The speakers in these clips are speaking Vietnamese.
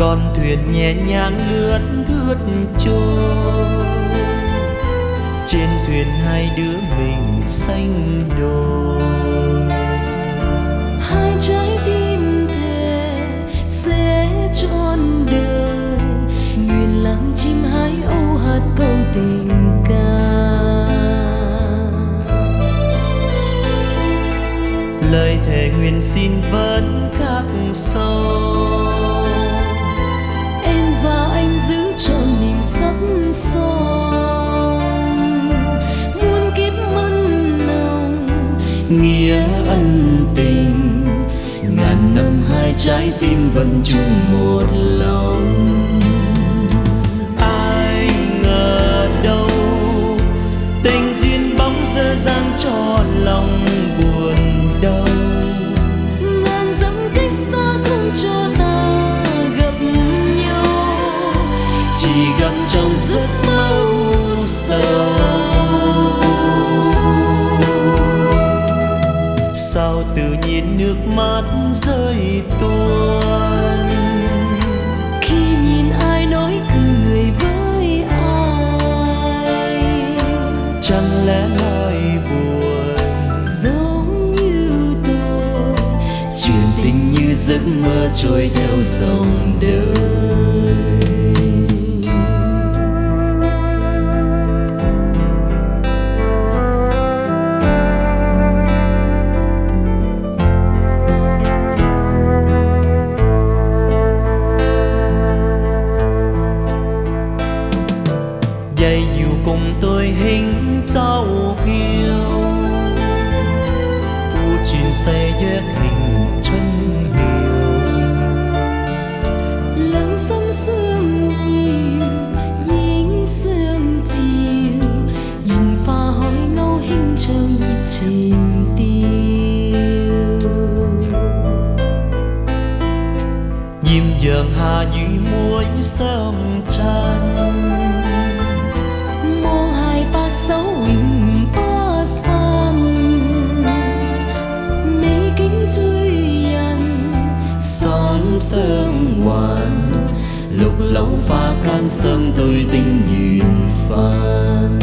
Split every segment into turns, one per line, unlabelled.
con thuyền nhẹ nhàng lướt thướt trôi. Trên thuyền hai đứa mình xanh đôi.
Hai trái tim thề sẽ trọn đời, nguyện làm chim hái âu hạt câu tình ca.
Lời thề nguyện xin vẫn khắc sâu,
em và anh giữ trọn niềm sắt son, muôn kiếp mặn nồng
nghĩa ân tình.
ngàn năm hai trái tim vẫn chung một lòng.
Ai ngờ đâu tình duyên bóng dơ dang cho lòng buồn đau.
Ngàn dặm cách xa không cho ta gặp nhau,
Chỉ gặp trong giấc mơ u sầu. Sao tự nhiên nước mắt rơi tuôn,
khi nhìn ai nói cười với ai.
chẳng lẽ lời buồn
Giống như tôi,
chuyện tình như giấc mơ trôi theo dòng đời. Dây dù cùng tôi hình dấu hiu, u chuyện xây ghét hình chân hiu.
lắng sóng sương nhiều những sương chiều, nhìn pha hỏi ngâu hình trong nhiệt tình tiêu.
Diêm dường hà dưới muối sớm trăng,
mong hai ba sáu hình bát phan, mấy kính chui dần
son sương hoàn. Lục lâu pha can sớm tôi tình duyên phàn.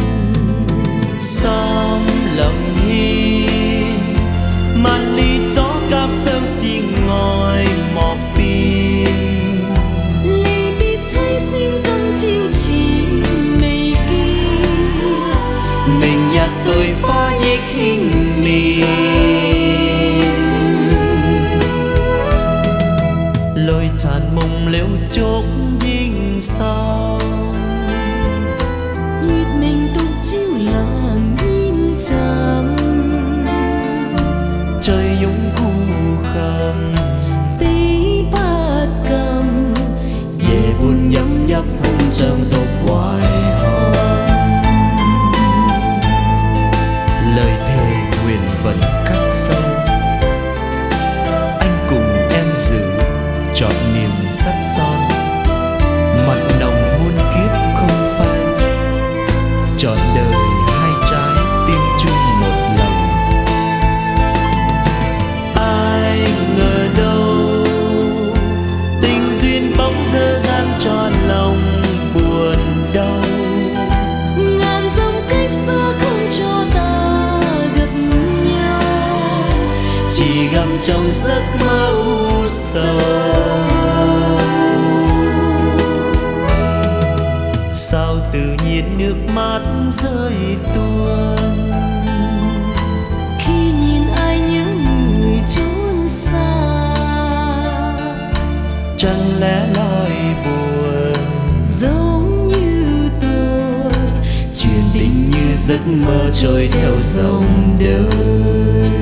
Xóm lầm hi man ly chó cáp sớm xin ngồi mọc pin.
ly biết cháy xin tâm chiêu chỉ mây kia.
Mình nhặt tôi pha giết hình miền, lôi tràn mông liễu chốt dinh sao.
Nguyệt mình tục chiêu làng nhìn chăm,
Trời dũng khu khầm
bí bát cầm.
về buồn nhắm nhấp hôn trơn tộc hoài hòn. Lời thề nguyện vẫn khắc sâu, anh cùng em giữ trọn niềm sắt son. Mặn nồng muôn kiếp không phai, trọn đời hai trái tim chung một lòng. Ai ngờ đâu tình duyên bóng dơ dang cho lòng buồn đau.
Ngàn dặm cách xa không cho ta gặp nhau,
Chỉ gặp trong giấc mơ u sầu. Sao tự nhiên nước mắt rơi tuôn,
khi nhìn ai nhớ người chốn xa.
chẳng lẽ lời buồn
Giống như tôi,
chuyện tình như giấc mơ trôi theo dòng đời.